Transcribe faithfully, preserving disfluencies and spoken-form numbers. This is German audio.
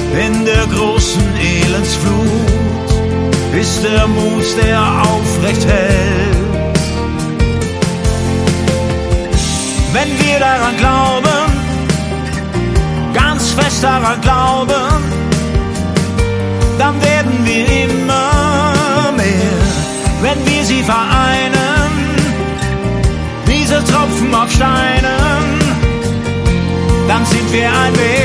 In der großen Elendsflut ist der Mut, der aufrecht hält. Wenn wir daran glauben, ganz fest daran glauben, dann werden wir immer mehr. Wenn wir sie vereinen, diese Tropfen auf Steinen, dann sind wir ein Weg.